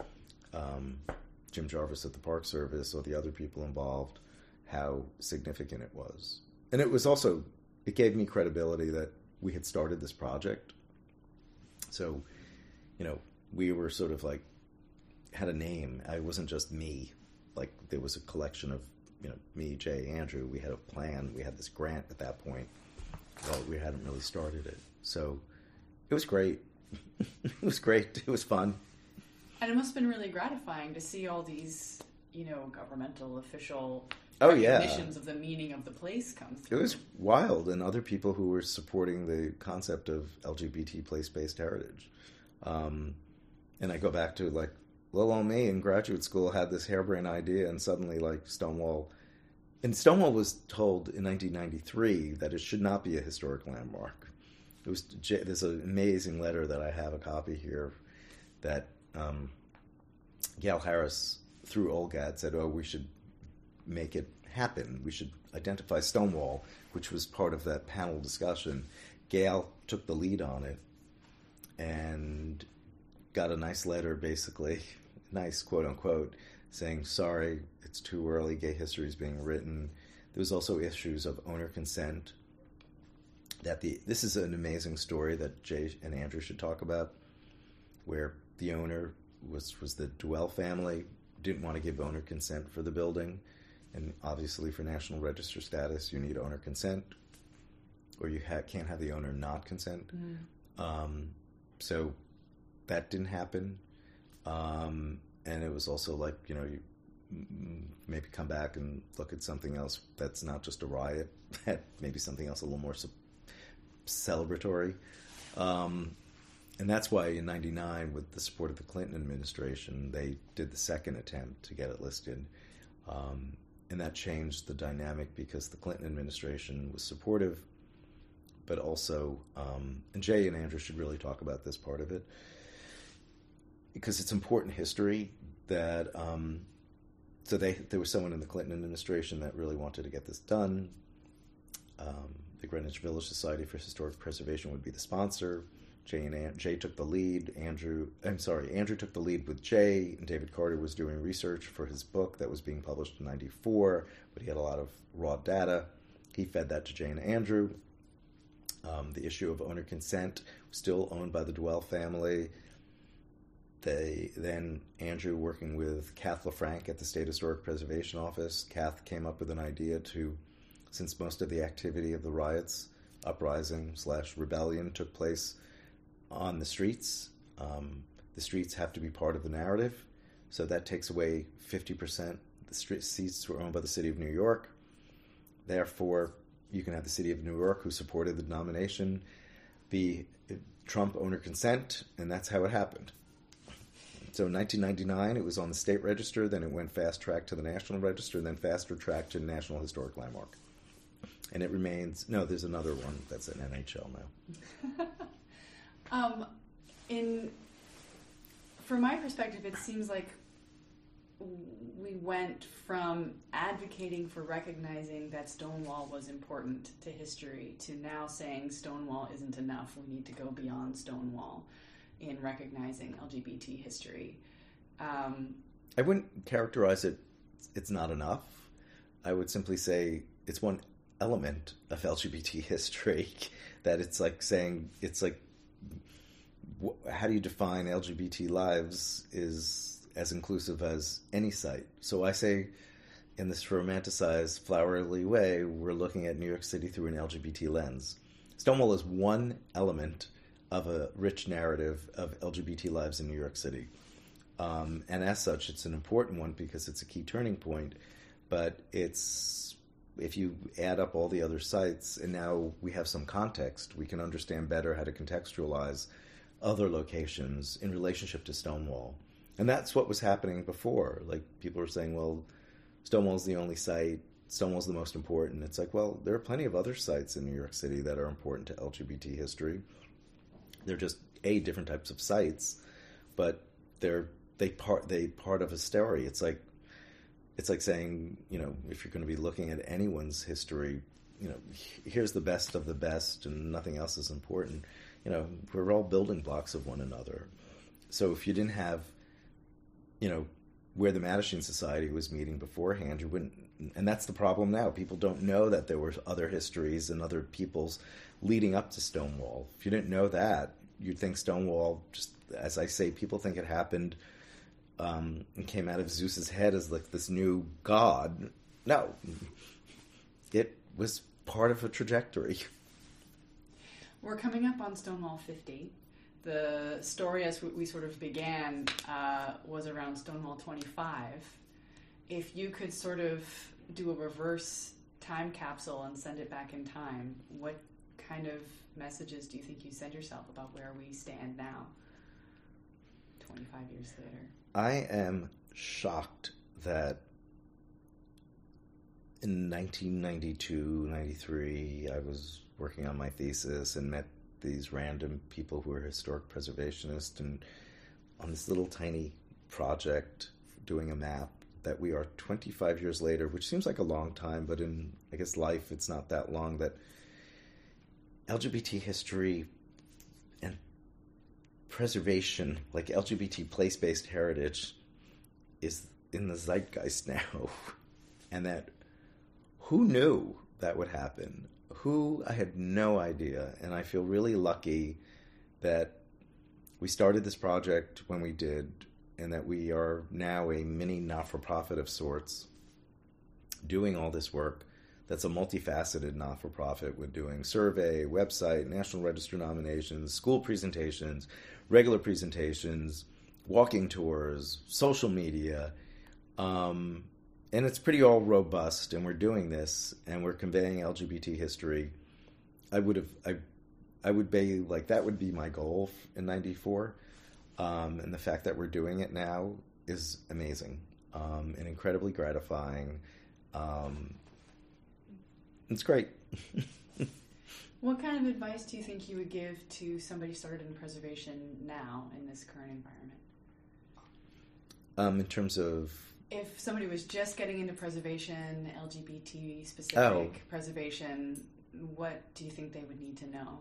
Jim Jarvis at the Park Service or the other people involved how significant it was. And it was also it gave me credibility that we had started this project. So, we were sort of like, had a name. I wasn't just me. Like, there was a collection of, me, Jay, Andrew. We had a plan. We had this grant at that point. Well, we hadn't really started it. So it was great. It was great. It was fun. And it must have been really gratifying to see all these, governmental official recognitions of the meaning of the place come through. It was wild. And other people who were supporting the concept of LGBT place-based heritage. And I go back to, like, little old me in graduate school had this harebrained idea, and suddenly, like, Stonewall was told in 1993 that it should not be a historic landmark. There's an amazing letter that I have a copy here that Gail Harris, through OLGAD, said, we should make it happen. We should identify Stonewall, which was part of that panel discussion. Gail took the lead on it and got a nice letter, basically, nice quote-unquote, saying, sorry, it's too early, gay history is being written. There was also issues of owner consent. This is an amazing story that Jay and Andrew should talk about, where the owner was the Dwell family, didn't want to give owner consent for the building, and obviously for National Register status, you need owner consent, or you can't have the owner not consent. So that didn't happen. And it was also like, you maybe come back and look at something else that's not just a riot, maybe something else a little more celebratory. And that's why in 99, with the support of the Clinton administration, they did the second attempt to get it listed. And that changed the dynamic because the Clinton administration was supportive, but also, and Jay and Andrew should really talk about this part of it, because it's important history that, so there was someone in the Clinton administration that really wanted to get this done. The Greenwich Village Society for Historic Preservation would be the sponsor. Jay took the lead. Andrew took the lead with Jay, and David Carter was doing research for his book that was being published in 94, but he had a lot of raw data. He fed that to Jay and Andrew. The issue of owner consent was still owned by the Dwell family. Then Andrew, working with Kath LaFranc at the State Historic Preservation Office, Kath came up with an idea since most of the activity of the riots, uprising/rebellion took place on the streets, the streets have to be part of the narrative, so that takes away 50%. The street seats were owned by the city of New York. Therefore, you can have the city of New York, who supported the nomination, be Trump owner consent, and that's how it happened. So in 1999, it was on the state register, then it went fast-track to the National Register, and then faster-track to National Historic Landmark. And it remains... No, there's another one that's an NHL now. From my perspective, it seems like we went from advocating for recognizing that Stonewall was important to history to now saying Stonewall isn't enough. We need to go beyond Stonewall in recognizing LGBT history. I wouldn't characterize it's not enough. I would simply say it's one element of LGBT history that it's like saying, it's like, how do you define LGBT lives is as inclusive as any site. So I say, in this romanticized, flowery way, we're looking at New York City through an LGBT lens. Stonewall is one element of a rich narrative of LGBT lives in New York City. And as such, it's an important one because it's a key turning point. But if you add up all the other sites, and now we have some context, we can understand better how to contextualize other locations in relationship to Stonewall. And that's what was happening before. Like, people were saying, well, Stonewall's the only site, Stonewall's the most important. It's like, well, there are plenty of other sites in New York City that are important to LGBT history. They're just different types of sites, but they part of a story. It's like saying, if you're going to be looking at anyone's history, here's the best of the best and nothing else is important. We're all building blocks of one another. So if you didn't have, where the Mattachine Society was meeting beforehand, you wouldn't, and that's the problem now. People don't know that there were other histories and other peoples leading up to Stonewall. If you didn't know that, you'd think Stonewall, just as I say, people think it happened and came out of Zeus's head as like this new god. No, it was part of a trajectory. We're coming up on Stonewall 50. The story as we sort of began was around Stonewall 25. If you could sort of do a reverse time capsule and send it back in time, what kind of messages do you think you send yourself about where we stand now, 25 years later? I am shocked that in 1992, 93, I was working on my thesis and met these random people who are historic preservationists, and on this little tiny project doing a map, that we are 25 years later, which seems like a long time, but in, I guess, life it's not that long, that LGBT history and preservation, like LGBT place-based heritage, is in the zeitgeist now. And that, who knew that would happen? I had no idea, and I feel really lucky that we started this project when we did, and that we are now a mini not-for-profit of sorts, doing all this work that's a multifaceted not-for-profit with doing survey, website, National Register nominations, school presentations, regular presentations, walking tours, social media, and it's pretty all robust, and we're doing this, and we're conveying LGBT history. I would be like, that would be my goal in 94. And the fact that we're doing it now is amazing, and incredibly gratifying. It's great. What kind of advice do you think you would give to somebody started in preservation now in this current environment? In terms of... If somebody was just getting into preservation, LGBT specific preservation, what do you think they would need to know?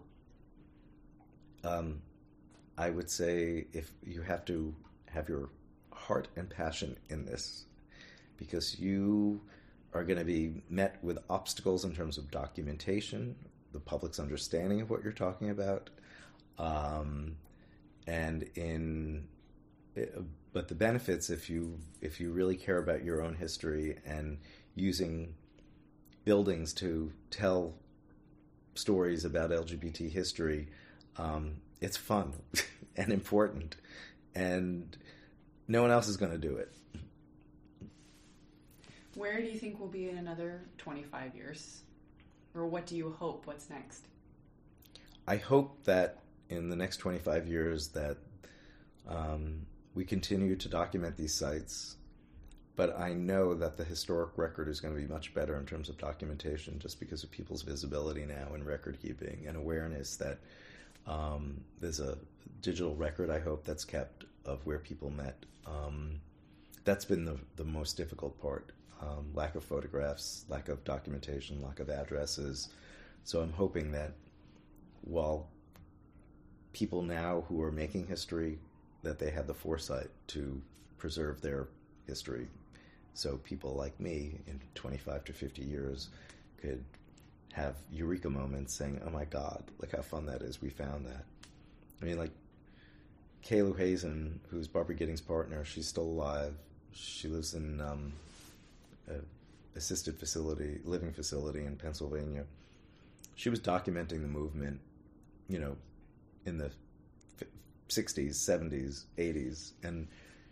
I would say if you have to have your heart and passion in this, because you are going to be met with obstacles in terms of documentation, the public's understanding of what you're talking about, but the benefits, if you really care about your own history and using buildings to tell stories about LGBT history, it's fun and important, and no one else is going to do it. Where do you think we'll be in another 25 years? Or what do you hope? What's next? I hope that in the next 25 years that we continue to document these sites, but I know that the historic record is going to be much better in terms of documentation, just because of people's visibility now and record keeping and awareness that there's a digital record, I hope, that's kept of where people met. That's been the most difficult part. Lack of photographs, lack of documentation, lack of addresses. So I'm hoping that while people now who are making history, that they have the foresight to preserve their history. So people like me in 25 to 50 years could have eureka moments saying, oh my God, look how fun that is. We found that. I mean, like Kay Lou Hazen, who's Barbara Giddings' partner, she's still alive. She lives in assisted living facility in Pennsylvania. She was documenting the movement, in the 60s, 70s, 80s, and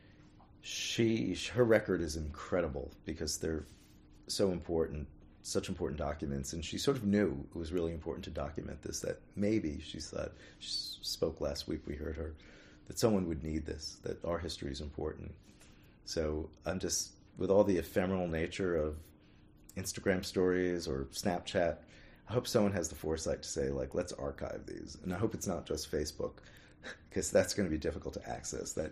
her record is incredible because they're so important, such important documents, and she sort of knew it was really important to document this, that maybe, she thought, she spoke last week, we heard her, that someone would need this, that our history is important. So I'm just, with all the ephemeral nature of Instagram stories or Snapchat, I hope someone has the foresight to say, like, let's archive these. And I hope it's not just Facebook, because that's going to be difficult to access. That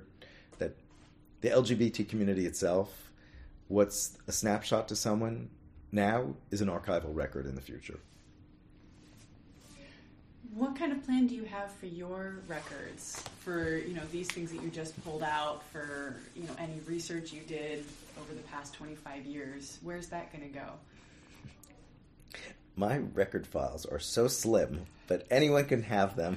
the LGBT community itself, what's a snapshot to someone now is an archival record in the future. What kind of plan do you have for your records? For, these things that you just pulled out, for, any research you did over the past 25 years? Where's that going to go? My record files are so slim, but anyone can have them.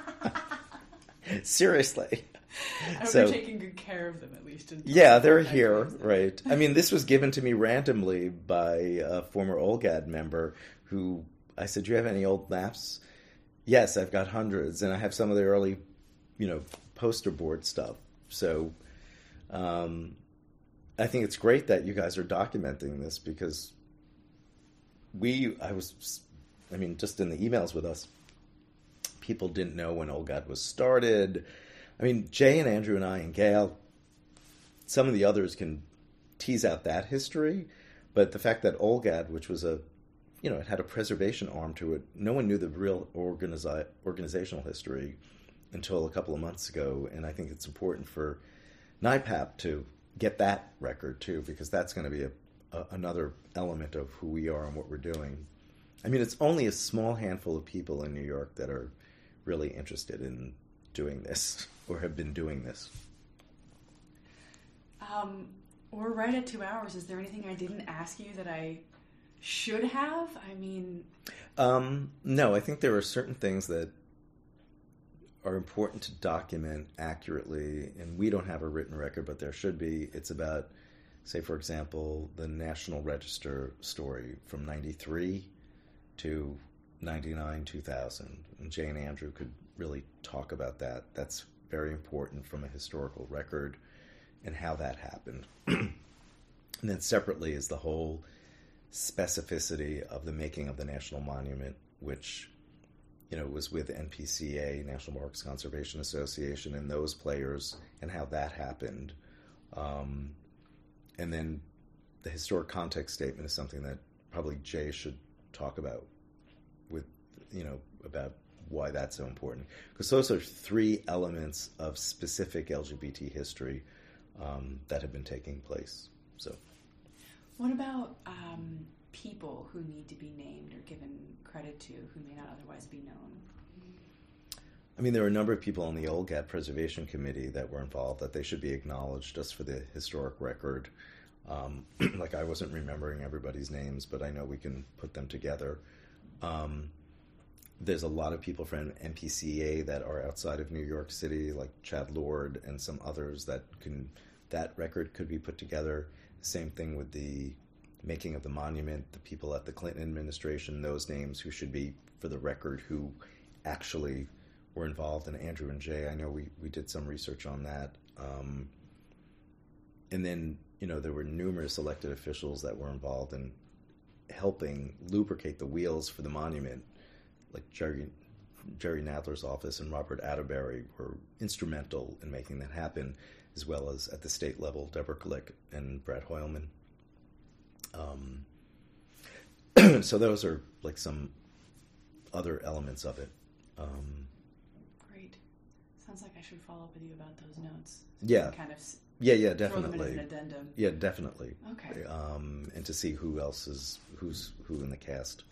Seriously. I hope you're taking good care of them, at least. Yeah, they're here, right. I mean, this was given to me randomly by a former OLGAD member who, I said, do you have any old maps? Yes, I've got hundreds, and I have some of the early, poster board stuff. So I think it's great that you guys are documenting this, because just in the emails with us, people didn't know when OLGAD was started. I mean, Jay and Andrew and I and Gail, some of the others can tease out that history, but the fact that OLGAD, which was it had a preservation arm to it, no one knew the real organizational history until a couple of months ago, and I think it's important for NIPAP to get that record too, because that's going to be another element of who we are and what we're doing. I mean, it's only a small handful of people in New York that are really interested in doing this or have been doing this. We're right at 2 hours. Is there anything I didn't ask you that I should have? I mean... No, I think there are certain things that are important to document accurately, and we don't have a written record, but there should be. It's about, say, for example, the National Register story from 93 to 99, 2000. And Jay and Andrew could really talk about that. That's very important from a historical record and how that happened. And then separately is the whole specificity of the making of the National Monument, which, was with NPCA, National Parks Conservation Association, and those players, and how that happened. And then the historic context statement is something that probably Jay should talk about about why that's so important. Because those are three elements of specific LGBT history that have been taking place. So, what about people who need to be named or given credit to who may not otherwise be known? I mean, there are a number of people on the OLGAD Preservation Committee that were involved that they should be acknowledged just for the historic record. Like, I wasn't remembering everybody's names, but I know we can put them together. There's a lot of people from NPCA that are outside of New York City, like Chad Lord and some others that record could be put together. Same thing with the making of the monument, the people at the Clinton administration, those names who should be for the record who actually were involved. And Andrew and Jay, I know we did some research on that. And then, there were numerous elected officials that were involved in helping lubricate the wheels for the monument, like Jerry Nadler's office and Robert Atterbury were instrumental in making that happen, as well as at the state level, Deborah Klick and Brad Hoylman. So those are like some other elements of it. Great. Sounds like I should follow up with you about those notes. Yeah. Kind of Yeah, definitely. Throw them in an addendum. Yeah, definitely. Okay. And to see who else who's who in the cast.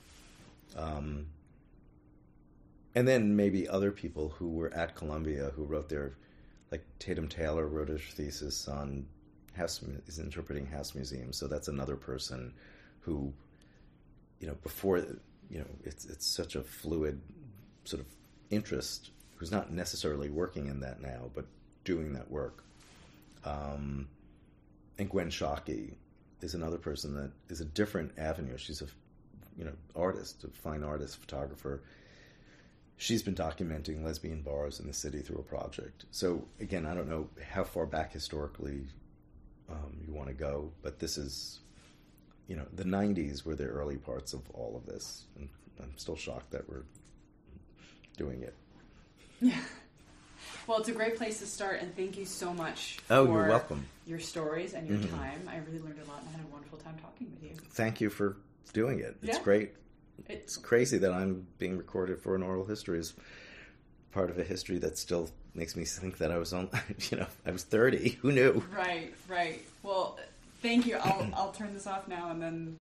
And then maybe other people who were at Columbia who wrote like Tatum Taylor wrote his thesis on is interpreting house museums. So that's another person who, before, it's such a fluid sort of interest, who's not necessarily working in that now, but doing that work. And Gwen Shockey is another person that is a different avenue. She's a, artist, a fine artist, photographer. She's been documenting lesbian bars in the city through a project. So again, I don't know how far back historically you want to go, but this is, the 90s were the early parts of all of this. And I'm still shocked that we're doing it. Yeah. Well, it's a great place to start, and thank you so much for you're welcome. Your stories and your time. I really learned a lot, and I had a wonderful time talking with you. Thank you for doing it. It's great. It's crazy that I'm being recorded for an oral history as part of a history that still makes me think that I was I was 30. Who knew? Right. Well, thank you. I'll turn this off now and then